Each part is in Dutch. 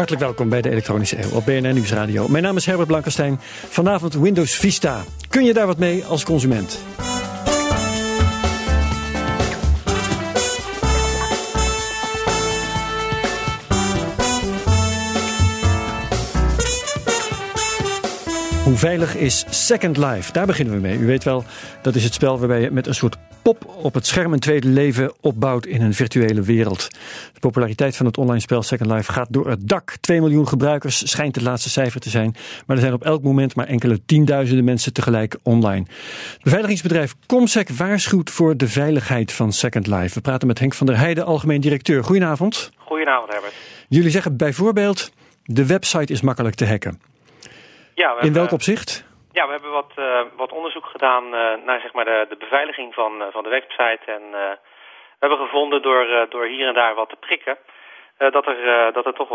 Hartelijk welkom bij de Elektronische Eeuw op BNR Nieuwsradio. Mijn naam is Herbert Blankenstein. Vanavond Windows Vista. Kun je daar wat mee als consument? Hoe veilig is Second Life? Daar beginnen we mee. U weet wel, dat is het spel waarbij je met een soort pop op het scherm een tweede leven opbouwt in een virtuele wereld. De populariteit van het online spel Second Life gaat door het dak. 2 miljoen gebruikers schijnt het laatste cijfer te zijn. Maar er zijn op elk moment maar enkele tienduizenden mensen tegelijk online. Het beveiligingsbedrijf Comsec waarschuwt voor de veiligheid van Second Life. We praten met Henk van der Heijden, algemeen directeur. Goedenavond. Goedenavond, Herbert. Jullie zeggen bijvoorbeeld, de website is makkelijk te hacken. Ja, in welk opzicht? Ja, we hebben wat onderzoek gedaan naar zeg maar de beveiliging van de website. En we hebben gevonden door hier en daar wat te prikken, dat er toch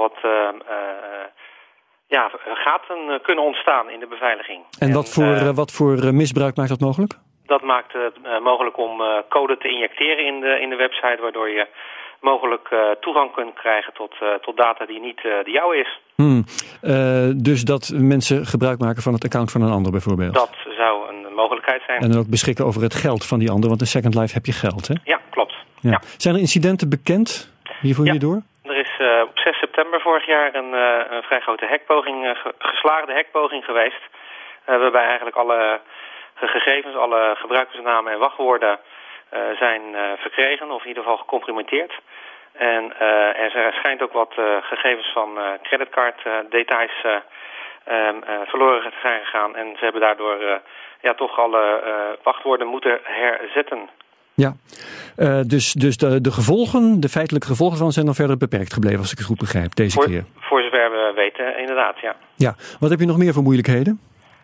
gaten kunnen ontstaan in de beveiliging. En wat voor misbruik maakt dat mogelijk? Dat maakt het mogelijk om code te injecteren in de website, waardoor je mogelijk toegang kunt krijgen tot data die niet de jouwe is. Dus dat mensen gebruik maken van het account van een ander bijvoorbeeld? Dat zou een mogelijkheid zijn. En dan ook beschikken over het geld van die ander, want in Second Life heb je geld, hè? Ja, klopt. Ja. Ja. Zijn er incidenten bekend hierdoor? Er is op 6 september vorig jaar een vrij grote geslaagde hackpoging geweest. Waarbij eigenlijk alle gegevens, alle gebruikersnamen en wachtwoorden zijn verkregen, of in ieder geval gecompromitteerd. En er schijnt ook wat gegevens van creditcarddetails verloren te zijn gegaan. En ze hebben daardoor toch alle wachtwoorden moeten herzetten. Ja, dus de gevolgen, de feitelijke gevolgen van zijn dan verder beperkt gebleven, als ik het goed begrijp, deze keer. Voor zover we weten, inderdaad, ja. Ja, wat heb je nog meer voor moeilijkheden?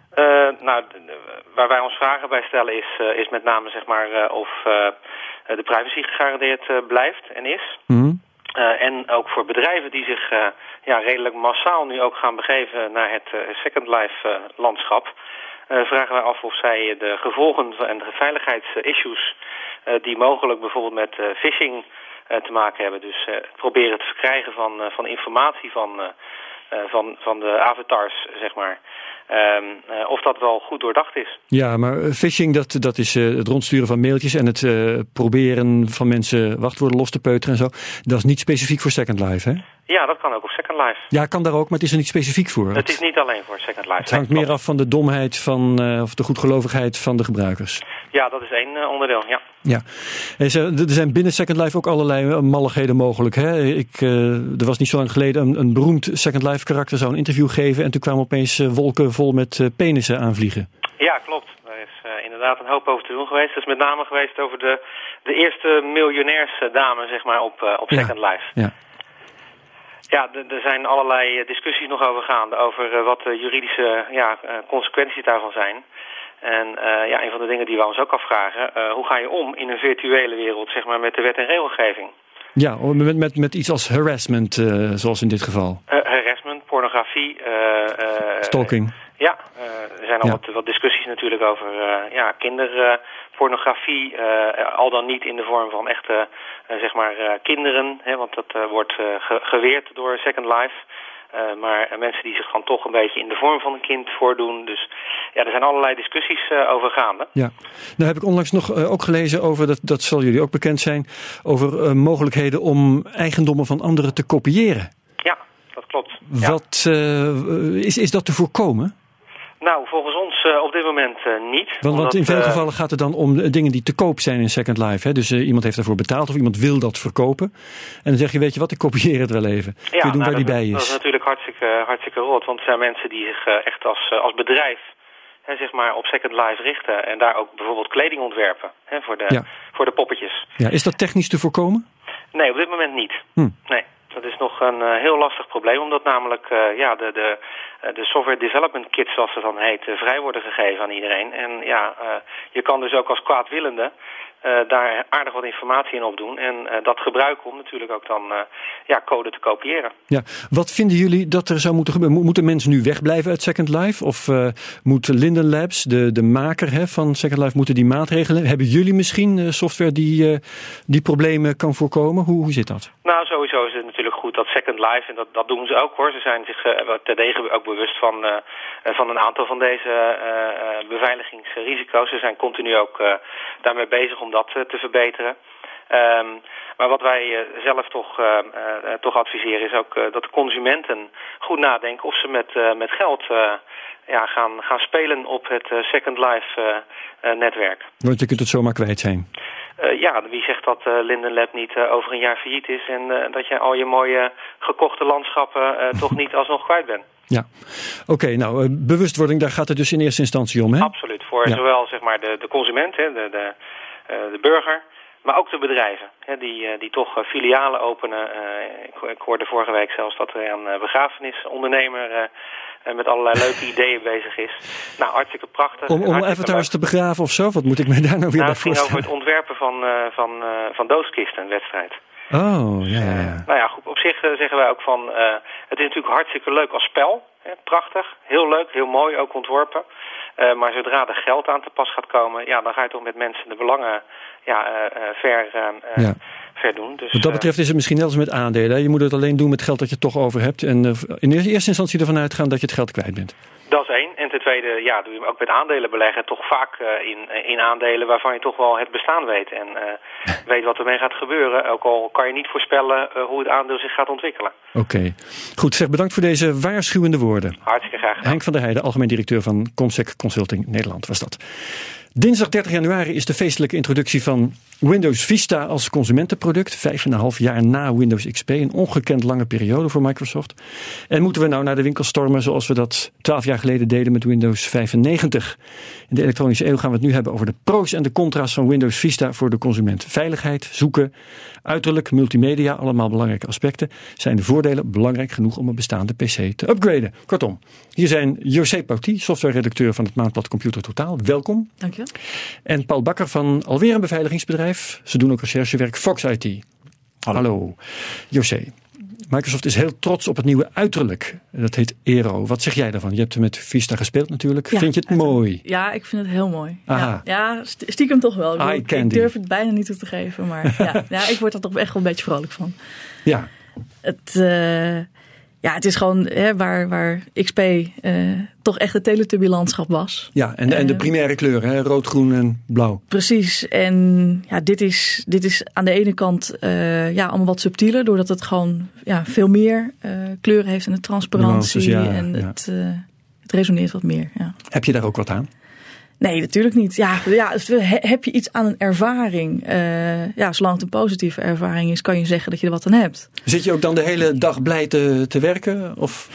Waar wij ons vragen bij stellen is met name zeg maar of de privacy gegarandeerd blijft en is. Mm-hmm. En ook voor bedrijven die zich redelijk massaal nu ook gaan begeven naar het Second Life landschap, vragen wij af of zij de gevolgen en de veiligheidsissues die mogelijk bijvoorbeeld met phishing te maken hebben, dus proberen te verkrijgen van informatie van de avatars, zeg maar. Of dat wel goed doordacht is. Ja, maar phishing, dat is het rondsturen van mailtjes en het proberen van mensen wachtwoorden los te peuteren en zo. Dat is niet specifiek voor Second Life, hè? Ja, dat kan ook op Second Life. Ja, kan daar ook, maar het is er niet specifiek voor. Het is niet alleen voor Second Life. Het hangt meer af van de domheid of de goedgelovigheid van de gebruikers. Ja, dat is één onderdeel, ja. Ja. Er zijn binnen Second Life ook allerlei malligheden mogelijk. Hè? Er was niet zo lang geleden een beroemd Second Life karakter zou een interview geven en toen kwamen opeens wolken vol met penissen aanvliegen. Ja, klopt. Daar is inderdaad een hoop over te doen geweest. Het is met name geweest over de eerste miljonairsdame, zeg maar, op Second Life. Ja. Ja, er zijn allerlei discussies nog over gaande over wat de juridische consequenties daarvan zijn. En een van de dingen die we ons ook afvragen, hoe ga je om in een virtuele wereld, zeg maar, met de wet en regelgeving? Ja, met iets als harassment, zoals in dit geval. Harassment, pornografie. Stalking. Ja, er zijn al wat discussies natuurlijk over kinderpornografie, al dan niet in de vorm van echte, kinderen, hè, want dat wordt geweerd door Second Life. Maar mensen die zich dan toch een beetje in de vorm van een kind voordoen. Dus ja, er zijn allerlei discussies over gaande. Ja, nou heb ik onlangs nog ook gelezen over, dat zal jullie ook bekend zijn, over mogelijkheden om eigendommen van anderen te kopiëren. Ja, dat klopt. Is dat te voorkomen? Nou, volgens ons op dit moment niet. Want in veel gevallen gaat het dan om dingen die te koop zijn in Second Life. Hè? Dus iemand heeft daarvoor betaald of iemand wil dat verkopen. En dan zeg je, weet je wat, ik kopieer het wel even. Kun je doen waar die bij is. Dat is natuurlijk hartstikke rot. Want er zijn mensen die zich echt als bedrijf zeg maar op Second Life richten. En daar ook bijvoorbeeld kleding ontwerpen voor de poppetjes. Ja, is dat technisch te voorkomen? Nee, op dit moment niet. Nee. Dat is nog een heel lastig probleem, omdat namelijk de software development kits, zoals het dan heet, vrij worden gegeven aan iedereen. En je kan dus ook als kwaadwillende daar aardig wat informatie in opdoen. En dat gebruiken om natuurlijk ook dan code te kopiëren. Ja, wat vinden jullie dat er zou moeten gebeuren? Moeten mensen nu wegblijven uit Second Life? Of moet Linden Labs, de maker van Second Life, moeten die maatregelen? Hebben jullie misschien software die problemen kan voorkomen? Hoe zit dat? Nou, sowieso is het natuurlijk goed dat Second Life, en dat doen ze ook hoor. Ze zijn zich terdege ook bewust van een aantal van deze beveiligingsrisico's. Ze zijn continu ook daarmee bezig om dat te verbeteren. Maar wat wij zelf toch adviseren is ook dat de consumenten goed nadenken of ze met geld gaan spelen op het Second Life netwerk. Want je kunt het zomaar kwijt zijn. Wie zegt dat Linden Lab niet over een jaar failliet is en dat je al je mooie gekochte landschappen toch niet alsnog kwijt bent. Ja, oké, nou, bewustwording, daar gaat het dus in eerste instantie om, hè? Absoluut, voor zowel zeg maar de consument, de burger, maar ook de bedrijven, die toch filialen openen. Ik hoorde vorige week zelfs dat er een begrafenisondernemer met allerlei leuke ideeën bezig is. Nou, hartstikke prachtig. Om avatars te begraven of zo? Wat moet ik me daar nou weer bij voorstellen? Het ging over het ontwerpen van doodskisten, een wedstrijd. Oh, ja. Nou ja, goed, op zich zeggen wij ook van, het is natuurlijk hartstikke leuk als spel. Hè, prachtig, heel leuk, heel mooi, ook ontworpen. Maar zodra er geld aan te pas gaat komen, dan ga je toch met mensen de belangen ver doen. Dus, wat dat betreft is het misschien net als met aandelen. Je moet het alleen doen met geld dat je toch over hebt. En in eerste instantie ervan uitgaan dat je het geld kwijt bent. Dat is één. En ten tweede, doe je ook met aandelen beleggen toch vaak in aandelen waarvan je toch wel het bestaan weet. En weet wat ermee gaat gebeuren. Ook al kan je niet voorspellen hoe het aandeel zich gaat ontwikkelen. Oké. Goed, zeg bedankt voor deze waarschuwende woorden. Hartstikke graag gedaan. Henk van der Heijden, algemeen directeur van Comsec Consulting Nederland was dat. Dinsdag 30 januari is de feestelijke introductie van Windows Vista als consumentenproduct. 5,5 jaar na Windows XP. Een ongekend lange periode voor Microsoft. En moeten we nou naar de winkel stormen zoals we dat 12 jaar geleden deden met Windows 95. In de elektronische eeuw gaan we het nu hebben over de pro's en de contra's van Windows Vista voor de consument. Veiligheid, zoeken, uiterlijk, multimedia, allemaal belangrijke aspecten. Zijn de voordelen belangrijk genoeg om een bestaande PC te upgraden? Kortom, hier zijn José Pauty, softwareredacteur van het maandblad Computer Totaal. Welkom. Dank je. En Paul Bakker van alweer een beveiligingsbedrijf. Ze doen ook recherchewerk, Fox IT. Hallo. José, Microsoft is heel trots op het nieuwe uiterlijk. Dat heet Aero. Wat zeg jij daarvan? Je hebt er met Vista gespeeld natuurlijk. Ja, vind je het mooi? Ja, ik vind het heel mooi. Aha. Ja, stiekem toch wel. Ik durf het bijna niet toe te geven. Maar ik word er toch echt wel een beetje vrolijk van. Ja. Het is gewoon waar XP toch echt het Teletubby-landschap was. Ja, en de primaire kleuren, hè? Rood, groen en blauw. Precies. En dit is aan de ene kant allemaal wat subtieler, doordat het gewoon veel meer kleuren heeft en de transparantie. Nuances, het resoneert wat meer. Ja. Heb je daar ook wat aan? Nee, natuurlijk niet. Heb je iets aan een ervaring? Zolang het een positieve ervaring is, kan je zeggen dat je er wat aan hebt. Zit je ook dan de hele dag blij te werken? Of?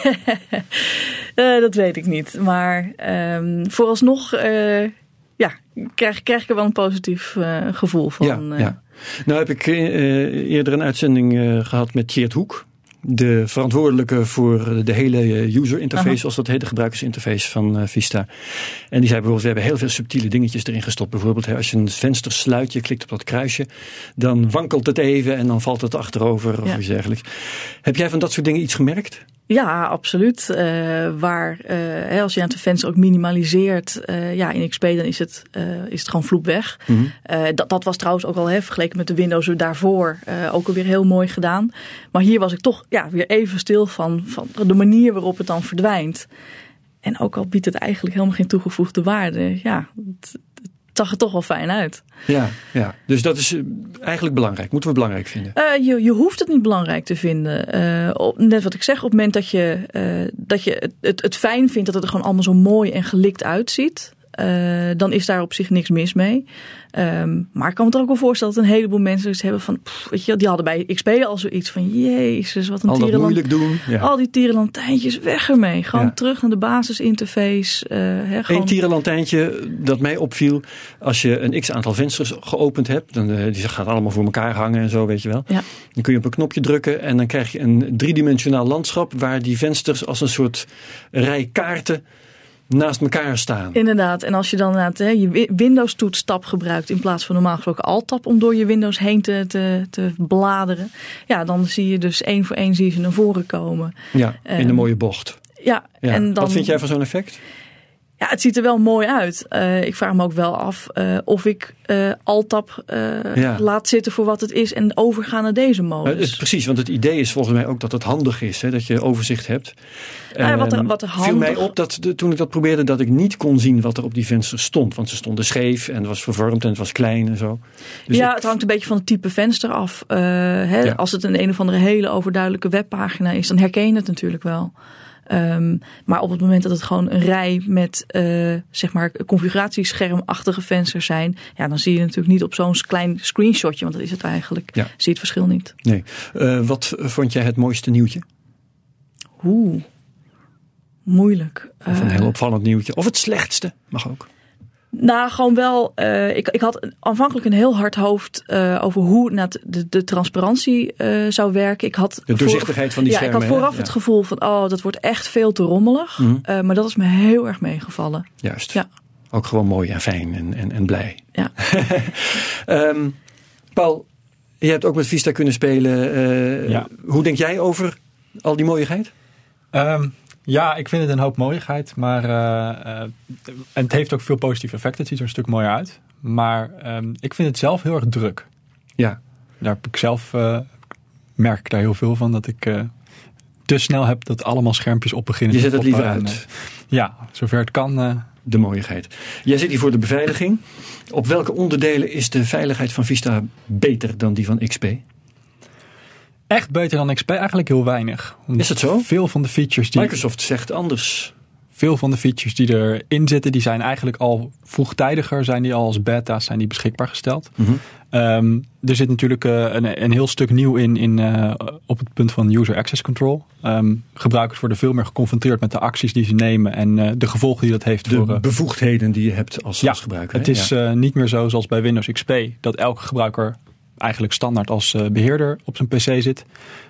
Dat weet ik niet. Maar vooralsnog krijg ik er wel een positief gevoel van. Ja. Nou heb ik eerder een uitzending gehad met Tjeerd Hoek. De verantwoordelijke voor de hele user interface, zoals dat heet, de gebruikersinterface van Vista. En die zei bijvoorbeeld, we hebben heel veel subtiele dingetjes erin gestopt. Bijvoorbeeld, als je een venster sluit, je klikt op dat kruisje, dan wankelt het even en dan valt het achterover of iets dergelijks. Heb jij van dat soort dingen iets gemerkt? Ja, absoluut. Als je het venster ook minimaliseert, in XP dan is het gewoon vloep weg. Mm-hmm. Dat was trouwens ook al vergeleken met de Windows daarvoor ook alweer heel mooi gedaan. Maar hier was ik toch weer even stil van de manier waarop het dan verdwijnt. En ook al biedt het eigenlijk helemaal geen toegevoegde waarde. Het zag er toch wel fijn uit. Ja. Dus dat is eigenlijk belangrijk. Moeten we belangrijk vinden? Je hoeft het niet belangrijk te vinden. Net wat ik zeg, op het moment dat je het fijn vindt dat het er gewoon allemaal zo mooi en gelikt uitziet, dan is daar op zich niks mis mee. Maar ik kan me toch ook wel voorstellen dat een heleboel mensen iets hebben van, die hadden bij XP al zoiets van, jezus, wat een al dat moeilijk doen. Ja. Al die tierenlantijntjes, weg ermee. Gewoon terug naar de basisinterface. Eén tierenlantijntje dat mij opviel, als je een x-aantal vensters geopend hebt, dan die gaat allemaal voor elkaar hangen en zo, weet je wel. Ja. Dan kun je op een knopje drukken en dan krijg je een driedimensionaal landschap waar die vensters als een soort rij kaarten naast elkaar staan. Inderdaad. En als je dan je Windows-toets-tab gebruikt in plaats van normaal gesproken Alt-tab om door je Windows heen te bladeren. Ja, dan zie je dus 1 voor 1 zie je ze naar voren komen. Ja, in een mooie bocht. Ja. En dan, wat vind jij van zo'n effect? Ja, het ziet er wel mooi uit. Ik vraag me ook wel af of ik Alt-tab laat zitten voor wat het is en overga naar deze modus. Precies, want het idee is volgens mij ook dat het handig is. Hè, dat je overzicht hebt. Wat er viel mij op dat toen ik dat probeerde dat ik niet kon zien wat er op die vensters stond. Want ze stonden scheef en het was vervormd en het was klein en zo. Dus het hangt een beetje van het type venster af. Als het een of andere hele overduidelijke webpagina is, dan herken je het natuurlijk wel. Maar op het moment dat het gewoon een rij met configuratieschermachtige vensters zijn, ja, dan zie je natuurlijk niet op zo'n klein screenshotje, want dat is het eigenlijk. Ja. Zie je het verschil niet. Nee. Wat vond jij het mooiste nieuwtje? Moeilijk. Of een heel opvallend nieuwtje. Of het slechtste, mag ook. Nou, gewoon wel. Ik had aanvankelijk een heel hard hoofd over hoe de transparantie zou werken. Ik had de doorzichtigheid van die schermen. Ik had vooraf het gevoel van, dat wordt echt veel te rommelig. Mm-hmm. Maar dat is me heel erg meegevallen. Juist. Ja. Ook gewoon mooi en fijn en blij. Ja. Paul, je hebt ook met Vista kunnen spelen. Hoe denk jij over al die mooiigheid? Ja, ik vind het een hoop mooiigheid, maar het heeft ook veel positieve effecten. Het ziet er een stuk mooier uit. Maar ik vind het zelf heel erg druk. Ja. Daar heb ik zelf, merk ik daar heel veel van, dat ik te snel heb dat allemaal schermpjes op beginnen. Je zet het liever uit. Ja, zover het kan. De mooiigheid. Jij zit hier voor de beveiliging. Op welke onderdelen is de veiligheid van Vista beter dan die van XP? Echt beter dan XP? Eigenlijk heel weinig. Is het zo? Veel van de features Microsoft zegt anders. Veel van de features die erin zitten, die zijn eigenlijk al vroegtijdiger, zijn die al als beta's zijn die beschikbaar gesteld. Mm-hmm. Er zit natuurlijk een heel stuk nieuw in op het punt van user access control. Gebruikers worden veel meer geconfronteerd met de acties die ze nemen en de gevolgen die dat heeft voor de bevoegdheden die je hebt als gebruiker. Het is niet meer zo zoals bij Windows XP dat elke gebruiker eigenlijk standaard als beheerder op zijn PC zit.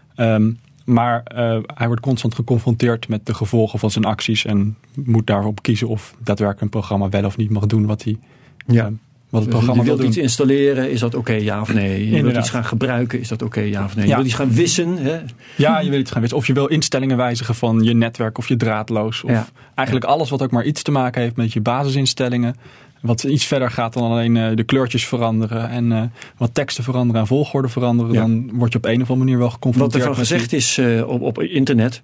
Maar hij wordt constant geconfronteerd met de gevolgen van zijn acties en moet daarop kiezen of daadwerkelijk een programma wel of niet mag doen wat hij wat het programma wil doen. Je wilt iets installeren, is dat oké, ja of nee? Je wilt iets gaan gebruiken, is dat oké, ja of nee? Je wilt iets gaan wissen. Hè? Ja, je wil iets gaan wissen. Of je wil instellingen wijzigen van je netwerk of je draadloos. Of eigenlijk alles wat ook maar iets te maken heeft met je basisinstellingen. Wat iets verder gaat dan alleen de kleurtjes veranderen en wat teksten veranderen en volgorde veranderen. Ja. Dan word je op een of andere manier wel geconfronteerd. Wat ervan gezegd is op internet,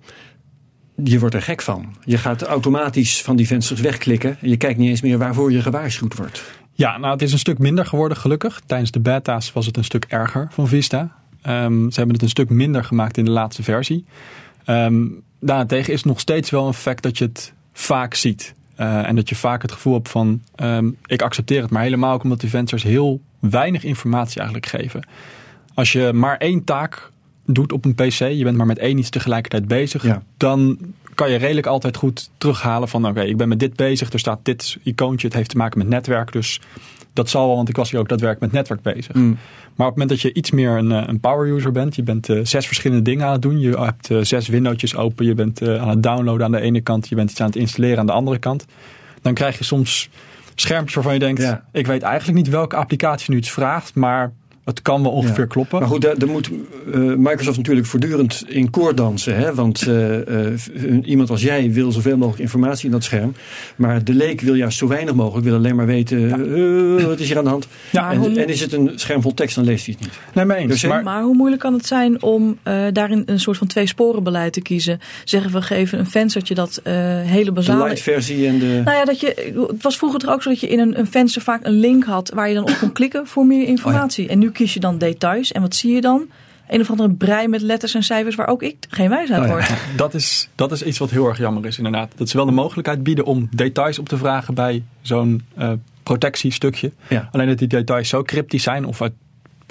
je wordt er gek van. Je gaat automatisch van die vensters wegklikken. En je kijkt niet eens meer waarvoor je gewaarschuwd wordt. Ja, nou het is een stuk minder geworden gelukkig. Tijdens de beta's was het een stuk erger van Vista. Ze hebben het een stuk minder gemaakt in de laatste versie. Daarentegen is het nog steeds wel een fact dat je het vaak ziet. En dat je vaak het gevoel hebt van ik accepteer het. Maar helemaal ook omdat die vensters heel weinig informatie eigenlijk geven. Als je maar 1 taak doet op een PC. Je bent maar met 1 iets tegelijkertijd bezig. Ja. Dan kan je redelijk altijd goed terughalen van oké, ik ben met dit bezig. Er staat dit icoontje. Het heeft te maken met netwerk. Dus dat zal wel, want ik was hier ook daadwerkelijk met netwerk bezig. Mm. Maar op het moment dat je iets meer een power user bent. Je bent 6 verschillende dingen aan het doen. Je hebt 6 windowtjes open. Je bent aan het downloaden aan de ene kant. Je bent iets aan het installeren aan de andere kant. Dan krijg je soms schermpjes waarvan je denkt, ik weet eigenlijk niet welke applicatie nu iets vraagt. Maar het kan wel ongeveer kloppen. Maar goed, daar moet Microsoft natuurlijk voortdurend in koor dansen. Hè? Want iemand als jij wil zoveel mogelijk informatie in dat scherm. Maar de leek wil juist zo weinig mogelijk. Wil alleen maar weten, wat is hier aan de hand? Ja, en is het een scherm vol tekst, dan leest hij het niet. Nee, maar eens. Dus, maar hoe moeilijk kan het zijn om daarin een soort van 2-sporenbeleid te kiezen? Zeggen we geven een venstertje dat hele basale... De light versie en de... Nou ja, het was vroeger toch ook zo dat je in een venster vaak een link had waar je dan op kon klikken voor meer informatie. En nu kies je dan details. En wat zie je dan? Een of andere brei met letters en cijfers waar ook ik geen wijs uit word. Dat is iets wat heel erg jammer is inderdaad. Dat ze wel de mogelijkheid bieden om details op te vragen bij zo'n protectiestukje. Ja. Alleen dat die details zo cryptisch zijn of uit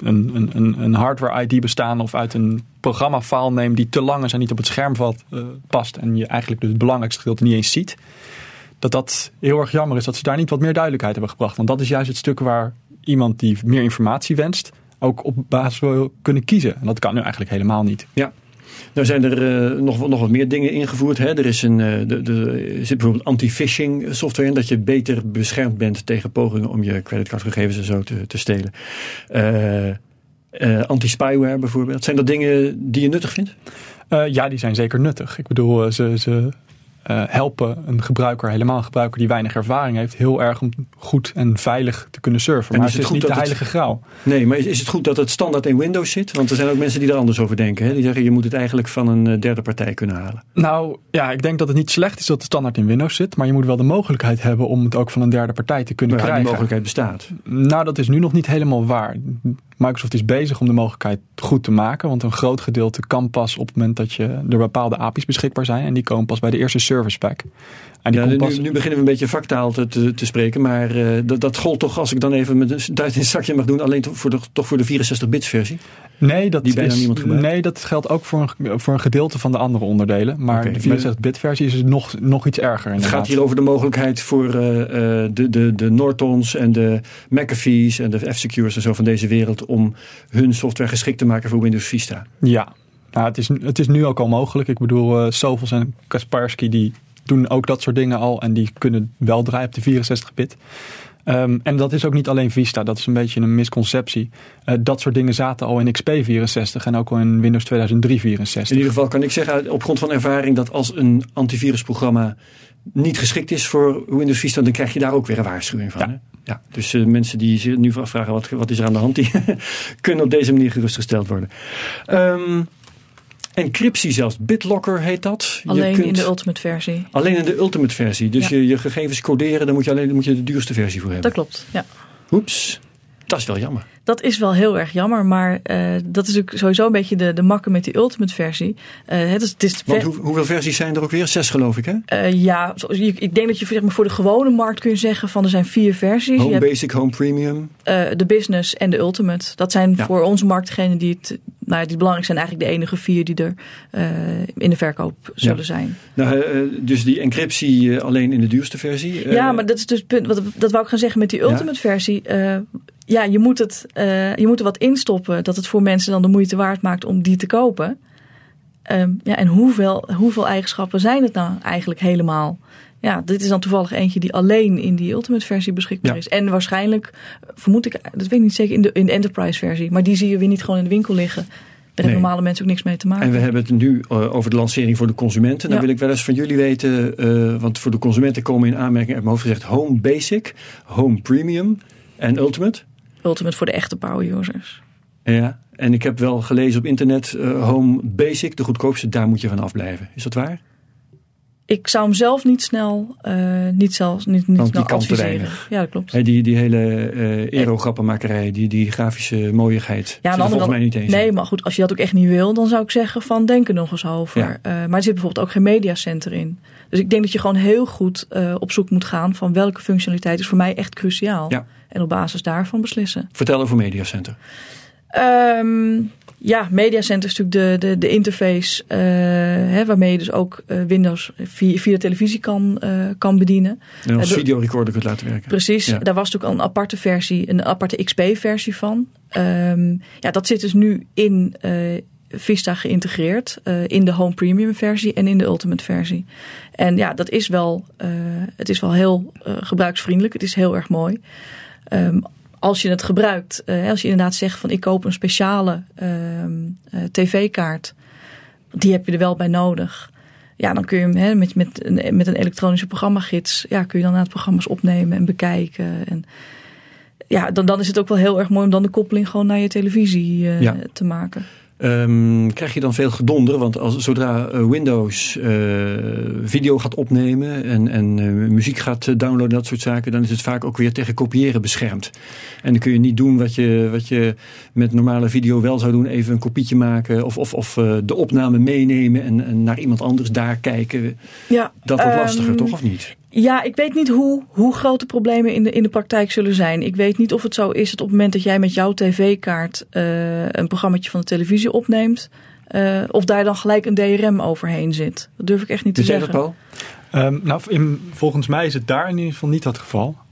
een hardware ID bestaan of uit een programma-file name die te lang is en niet op het scherm past en je eigenlijk het belangrijkste gedeelte niet eens ziet. Dat heel erg jammer is dat ze daar niet wat meer duidelijkheid hebben gebracht. Want dat is juist het stuk waar iemand die meer informatie wenst ook op basis wil kunnen kiezen. En dat kan nu eigenlijk helemaal niet. Ja. Nou zijn er nog wat meer dingen ingevoerd. Hè? Er is er zit bijvoorbeeld anti-phishing software in, dat je beter beschermd bent tegen pogingen om je creditcardgegevens en zo te stelen. Anti-spyware bijvoorbeeld. Zijn dat dingen die je nuttig vindt? Ja, die zijn zeker nuttig. Ik bedoel, ze helpen een gebruiker, helemaal een gebruiker die weinig ervaring heeft, heel erg om goed en veilig te kunnen surfen. Maar het is niet de heilige graal. Nee, maar is het goed dat het standaard in Windows zit? Want er zijn ook mensen die er anders over denken. Hè? Die zeggen, je moet het eigenlijk van een derde partij kunnen halen. Nou, ja, ik denk dat het niet slecht is dat het standaard in Windows zit. Maar je moet wel de mogelijkheid hebben om het ook van een derde partij te kunnen krijgen. Die mogelijkheid bestaat. Nou, dat is nu nog niet helemaal waar. Microsoft is bezig om de mogelijkheid goed te maken. Want een groot gedeelte kan pas op het moment dat er bepaalde API's beschikbaar zijn. En die komen pas bij de eerste service pack. En die nu beginnen we een beetje vaktaal te spreken. Maar dat gold toch, als ik dan even met een duit in het zakje mag doen, alleen voor de 64-bits versie? Nee, die bijna niemand gebruikt. Nee, dat geldt ook voor een gedeelte van de andere onderdelen. Maar de 64-bit versie is nog iets erger. Het gaat hier over de mogelijkheid voor de Nortons en de McAfee's en de F-Secures en zo van deze wereld om hun software geschikt te maken voor Windows Vista. Ja, nou, het is nu ook al mogelijk. Ik bedoel, Sophos en Kaspersky die doen ook dat soort dingen al en die kunnen wel draaien op de 64-bit. En dat is ook niet alleen Vista, dat is een beetje een misconceptie. Dat soort dingen zaten al in XP64 en ook al in Windows 2003 64. In ieder geval kan ik zeggen op grond van ervaring dat als een antivirusprogramma niet geschikt is voor Windows Vista, dan krijg je daar ook weer een waarschuwing van. Ja. Hè? Ja, dus mensen die zich nu afvragen wat is er aan de hand, die kunnen op deze manier gerustgesteld worden. Encryptie zelfs, BitLocker heet dat. Alleen in de Ultimate versie. Alleen in de Ultimate versie. Dus je gegevens coderen, daar moet je de duurste versie voor hebben. Dat klopt, ja. Oeps, dat is wel jammer. Dat is wel heel erg jammer, maar dat is ook sowieso een beetje de makke met die Ultimate versie. Want hoeveel versies zijn er ook weer? 6 geloof ik, hè? Ja, ik denk dat je zeg maar, voor de gewone markt kun je zeggen van er zijn 4 versies. Home Basic, Home Premium. De Business en de Ultimate. Dat zijn voor onze markt degenen die het belangrijk zijn, eigenlijk de enige 4 die er in de verkoop zullen zijn. Nou, dus die encryptie alleen in de duurste versie? Ja, maar dat is dus het punt. Dat wou ik gaan zeggen met die Ultimate versie. Ja, je moet er wat instoppen dat het voor mensen dan de moeite waard maakt om die te kopen. En hoeveel eigenschappen zijn het nou eigenlijk helemaal? Ja, dit is dan toevallig eentje die alleen in die Ultimate versie beschikbaar is. En waarschijnlijk, vermoed ik, dat weet ik niet zeker, in de Enterprise versie. Maar die zie je weer niet gewoon in de winkel liggen. Daar hebben normale mensen ook niks mee te maken. En we hebben het nu over de lancering voor de consumenten. Dan wil ik wel eens van jullie weten, want voor de consumenten komen in aanmerking uit mijn hoofd gezegd Home Basic, Home Premium en Ultimate. Ultimate voor de echte power users. Ja, en ik heb wel gelezen op internet, Home Basic, de goedkoopste, daar moet je van afblijven. Is dat waar? Ik zou hem zelf niet snel adviseren. Ja, dat klopt. Die hele aero-grappenmakerij, die grafische mooiigheid. Ja, zit er volgens mij niet eens. Nee, maar goed, als je dat ook echt niet wil, dan zou ik zeggen van denk er nog eens over. Ja. Maar er zit bijvoorbeeld ook geen mediacenter in. Dus ik denk dat je gewoon heel goed op zoek moet gaan van welke functionaliteit is voor mij echt cruciaal. Ja. En op basis daarvan beslissen. Vertel over mediacenter. Ja, mediacenter is natuurlijk de interface waarmee je dus ook Windows via televisie kan bedienen. En als videorecorder kunt laten werken. Precies, daar was natuurlijk al een aparte versie, een aparte XP-versie van. Dat zit dus nu in Vista geïntegreerd, in de Home Premium versie en in de Ultimate versie. En ja, dat is wel, het is wel heel gebruiksvriendelijk, het is heel erg mooi. Als je het gebruikt, als je inderdaad zegt van ik koop een speciale tv-kaart, die heb je er wel bij nodig. Ja, dan kun je hem met een elektronische programmagids, kun je dan inderdaad programma's opnemen en bekijken. En ja, dan is het ook wel heel erg mooi om dan de koppeling gewoon naar je televisie te maken. Krijg je dan veel gedonder? Want zodra Windows video gaat opnemen en muziek gaat downloaden, dat soort zaken, dan is het vaak ook weer tegen kopiëren beschermd. En dan kun je niet doen wat je met normale video wel zou doen, even een kopietje maken of de opname meenemen en naar iemand anders daar kijken. Ja, dat wordt lastiger, toch, of niet? Ja, ik weet niet hoe groot de problemen in de praktijk zullen zijn. Ik weet niet of het zo is dat op het moment dat jij met jouw tv-kaart een programmaatje van de televisie opneemt, of daar dan gelijk een DRM overheen zit. Dat durf ik echt niet te zeggen. Jij dat, Paul? Volgens mij is het daar in ieder geval niet het geval.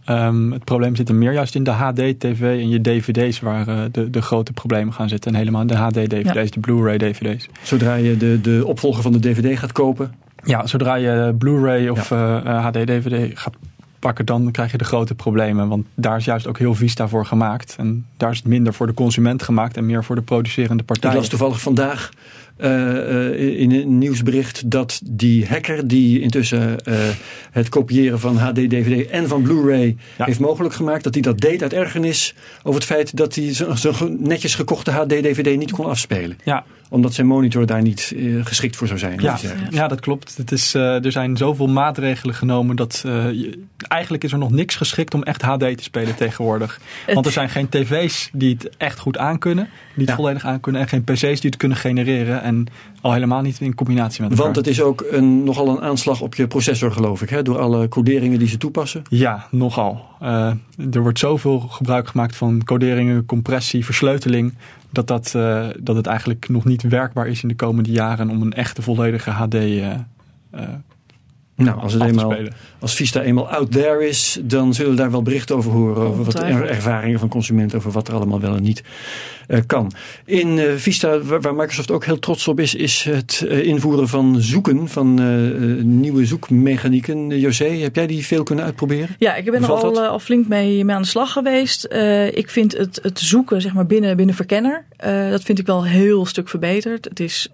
Het probleem zit er meer juist in de HD-TV en je DVD's waar de grote problemen gaan zitten. En helemaal in de HD-DVD's, de Blu-ray-DVD's. Zodra je de opvolger van de DVD gaat kopen? Ja, zodra je Blu-ray of HD-DVD gaat pakken, dan krijg je de grote problemen. Want daar is juist ook heel Vista voor gemaakt. En daar is het minder voor de consument gemaakt en meer voor de producerende partijen. Ik las toevallig vandaag in een nieuwsbericht dat die hacker die intussen het kopiëren van HD-DVD en van Blu-ray heeft mogelijk gemaakt, dat hij dat deed uit ergernis over het feit dat hij zijn netjes gekochte HD-DVD niet kon afspelen. Ja. Omdat zijn monitor daar niet geschikt voor zou zijn. Ja, dat klopt. Er zijn zoveel maatregelen genomen dat eigenlijk is er nog niks geschikt om echt HD te spelen tegenwoordig. Want er zijn geen tv's die het echt goed aankunnen, die het volledig aankunnen, en geen pc's die het kunnen genereren. En al helemaal niet in combinatie met elkaar. Want het is ook nogal een aanslag op je processor, geloof ik, hè? Door alle coderingen die ze toepassen. Ja, nogal. Er wordt zoveel gebruik gemaakt van coderingen, compressie, versleuteling, dat het eigenlijk nog niet werkbaar is in de komende jaren om een echte volledige HD als Vista eenmaal out there is, dan zullen we daar wel berichten over horen. Over wat ervaringen van consumenten, over wat er allemaal wel en niet kan. In Vista, waar Microsoft ook heel trots op is het invoeren van zoeken, van nieuwe zoekmechanieken. José, heb jij die veel kunnen uitproberen? Ja, ik ben er al flink mee aan de slag geweest. Ik vind het zoeken, zeg maar, binnen Verkenner, dat vind ik wel een heel stuk verbeterd. Het is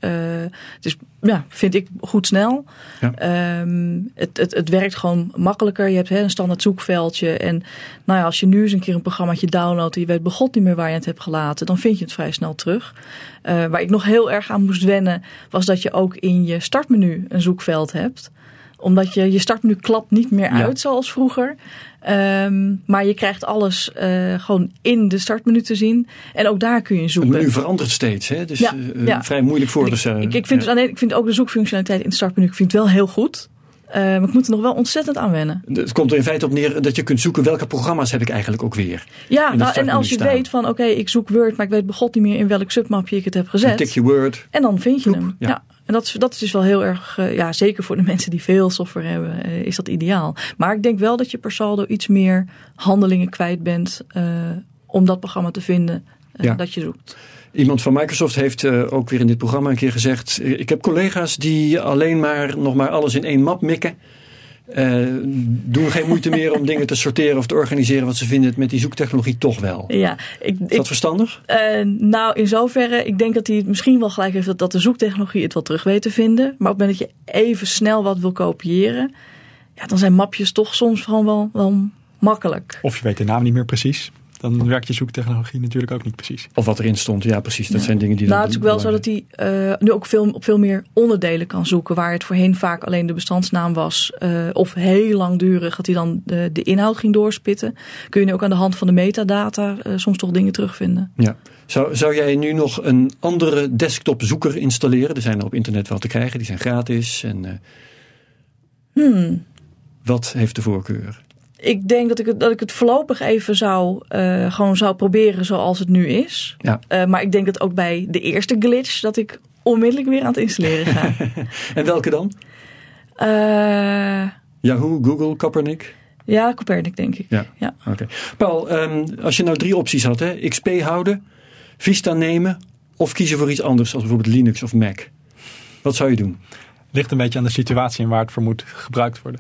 vind ik goed snel. Ja. Het werkt gewoon makkelijker. Je hebt een standaard zoekveldje. En als je nu eens een keer een programmaatje downloadt en je weet begot niet meer waar je het hebt gelaten, dan vind je het vrij snel terug. Waar ik nog heel erg aan moest wennen, was dat je ook in je startmenu een zoekveld hebt. Omdat je startmenu klapt niet meer uit zoals vroeger. Maar je krijgt alles gewoon in de startmenu te zien. En ook daar kun je zoeken. Het menu verandert steeds. Hè? Dus vrij moeilijk voor te stellen. Ik vind ook de zoekfunctionaliteit in de startmenu wel heel goed. Maar ik moet er nog wel ontzettend aan wennen. Het komt er in feite op neer dat je kunt zoeken welke programma's heb ik eigenlijk ook weer. Ja, en als je weet van ik zoek Word, maar ik weet begot niet meer in welk submapje ik het heb gezet. Dan tik je Word. En dan vind je hem. Ja. En dat is dus wel heel erg, zeker voor de mensen die veel software hebben, is dat ideaal. Maar ik denk wel dat je per saldo iets meer handelingen kwijt bent om dat programma te vinden dat je zoekt. Iemand van Microsoft heeft ook weer in dit programma een keer gezegd, ik heb collega's die alleen nog maar alles in één map mikken. Doen geen moeite meer om dingen te sorteren of te organiseren, want ze vinden het met die zoektechnologie toch wel. Ja, is dat verstandig? In zoverre, ik denk dat hij het misschien wel gelijk heeft dat de zoektechnologie het wel terug weet te vinden. Maar op het moment dat je even snel wat wil kopiëren, dan zijn mapjes toch soms gewoon wel makkelijk. Of je weet de naam niet meer precies. Dan werkt je zoektechnologie natuurlijk ook niet precies. Of wat erin stond, ja precies. Dat zijn dingen die... het is ook wel zo dat hij nu ook op veel meer onderdelen kan zoeken. Waar het voorheen vaak alleen de bestandsnaam was. Of heel langdurig dat hij dan de inhoud ging doorspitten. Kun je nu ook aan de hand van de metadata soms toch dingen terugvinden. Ja. Zou jij nu nog een andere desktopzoeker installeren? Er zijn er op internet wel te krijgen. Die zijn gratis. Wat heeft de voorkeur? Ik denk dat ik het voorlopig even zou proberen zoals het nu is. Ja. Maar ik denk dat ook bij de eerste glitch dat ik onmiddellijk weer aan het installeren ga. En welke dan? Yahoo, Google, Copernic? Ja, Copernic denk ik. Ja. Okay. Paul, als je nou 3 opties had, hè? XP houden, Vista nemen of kiezen voor iets anders, als bijvoorbeeld Linux of Mac. Wat zou je doen? Ligt een beetje aan de situatie en waar het voor moet gebruikt worden.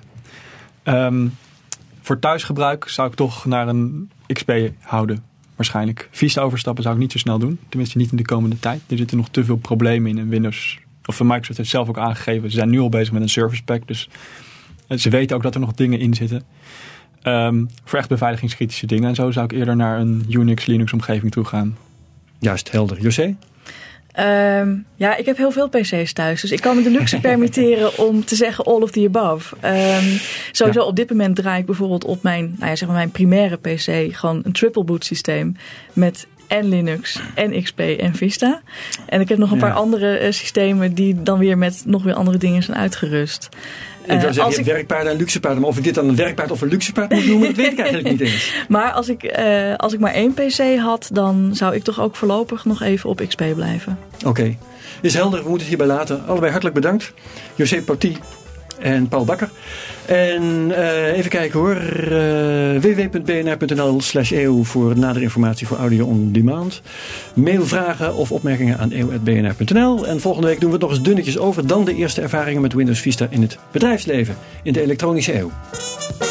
Voor thuisgebruik zou ik toch naar een XP houden, waarschijnlijk. Vista overstappen zou ik niet zo snel doen. Tenminste niet in de komende tijd. Er zitten nog te veel problemen in Windows. Of Microsoft heeft het zelf ook aangegeven. Ze zijn nu al bezig met een Service Pack. Dus ze weten ook dat er nog dingen in zitten. Voor echt beveiligingskritische dingen en zo zou ik eerder naar een Unix, Linux omgeving toe gaan. Juist, helder. José? Ik heb heel veel PC's thuis. Dus ik kan me de luxe permitteren om te zeggen all of the above. Sowieso op dit moment draai ik bijvoorbeeld op mijn primaire PC gewoon een triple boot systeem met en Linux en XP en Vista. En ik heb nog een paar andere systemen die dan weer met nog weer andere dingen zijn uitgerust. Ik zou zeggen, werkpaarden en luxepaarden. Maar of ik dit dan een werkpaard of een luxepaard moet noemen, dat weet ik eigenlijk niet eens. Maar als ik maar 1 PC had, dan zou ik toch ook voorlopig nog even op XP blijven. Oké. Is helder, we moeten het hierbij laten. Allebei hartelijk bedankt. José Pauty en Paul Bakker. En even kijken hoor. www.bnr.nl/eeuw voor nadere informatie voor audio on demand. Mail vragen of opmerkingen aan eeuw@bnr.nl. En volgende week doen we het nog eens dunnetjes over. Dan de eerste ervaringen met Windows Vista in het bedrijfsleven in de elektronische eeuw.